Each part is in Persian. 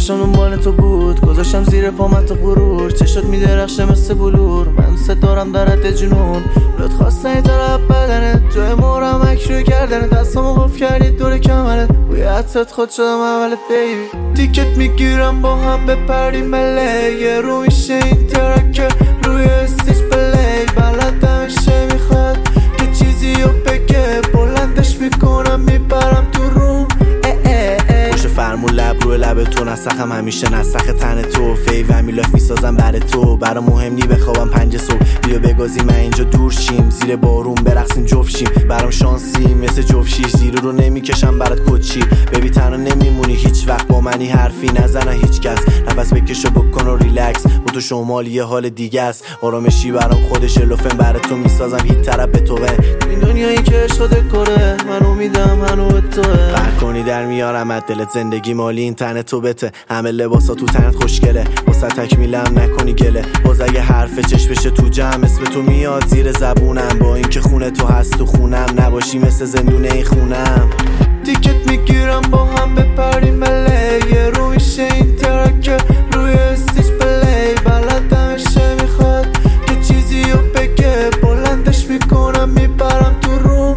چشم دنبال تو بود، گذاشتم زیر پامت غرور، چشات میدرخشه مثل بلور. من دوست دارم درت جنون، لط خواستن یه طرف بدنت، جای مورم اکشوی کردنت، دستامو قفل کردی دور کمرت، بوی عطرت خود شدم اولت بیبی. تیکت میگیرم با هم بپریم مله، یه رو میشه این ترکه روی استیج پلی، بلدم میشه میخواد یه چیزی رو بگه، بلندش میکنم میبرم تو روم. پشت فرمون لب روی لب تو، نسخم همیشه نسخ تن تو، فیو میلاف میسازم برای تو، برا مهم نی بخوابم 5 صبح، بیا بگازی من اینجا دور شیم، زیر بارون برقصیم جفت شیم، برام شانسی مثل جفت شیش، زیر رو نمیکشم برات کچی، ببی تنها نمیمونی هیچ وقت با منی، حرفی نزنه هیچ کس، نفس بکشو بکن و ریلکس، با تو شمال یه حال دیگه است، آرامشی برام خودش لفن، برای تو میسازم هیچ طرف به توه، این دنیایی که عشق دکوره، من امیدم هنو به توه، قهر کنی در میارم از دلت، زندگی مالی این تنه تو بته، همه لباسا تو تنت خوشگله، واسه تکمیلم نکنی گله، باز اگه حرف چشم بشه تو جمع اسم تو میاد زیر زبونم، با اینکه خونه تو هست تو خونم، نباشی مثل زندونه این خونم. تیکت میگیرم با هم بپریم مله، یه رو میشه این ترکه روی استیج پلی، بلدم میشه میخواد یه چیزی رو بگه، بلندش میکنم میبرم تو روم.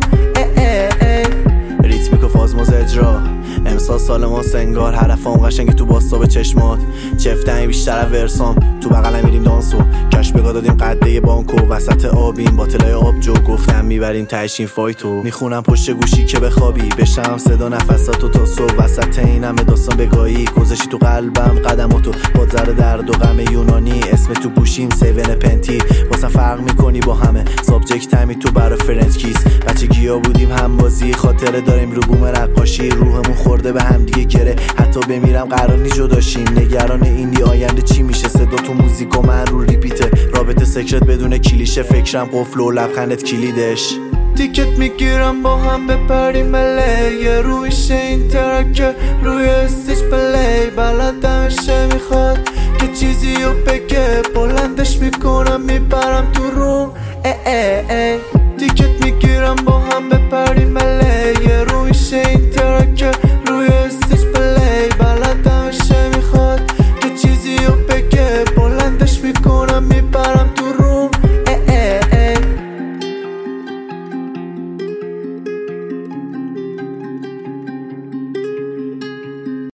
ریتمیک و فازموز اجرا، امسال سال ما سنگار، حرفام قشنگی تو باستاب چشمات، چفتنی بیشتر از ورسام، تو بغلم میریم دانسو، کش بگاه دادیم قده بانکو، وسط آبیم باطلای آبجو، گفتم میبریم تهشین فایتو، میخونم پشت گوشی که بخوابی، بشم صدا نفساتو تا صبح، وسط اینم داستان بگاهی، گذاشتی تو قلبم قدماتو، با ذره درد و غم یونانی، اسم تو گوشیم 7 پنتی، واسه فرق میکنی با همه، سابجکت همی تو برا فرنچ کیس، بچگیا بودیم هم بازی، خاطره داریم رو بوم رقاشی، روحمون خورده به هم دیگه گره، حتی بمیرم قرار نی جداشیم، نگران اینی آینده چی میشه، صدا تو موزیک و من رو ریپیته، رابطه سکرت بدون کلیشه، فکرم قفل و لبخندت کلیدش. تیکت میگیرم با هم بپریم مله، یه رو میشه این ترکه روی استیج پلی، بلدم میشه میخواد یه چیزی رو بگه، بلندش میکنم میبرم تو روم. تیکت میگیرم با هم بپریم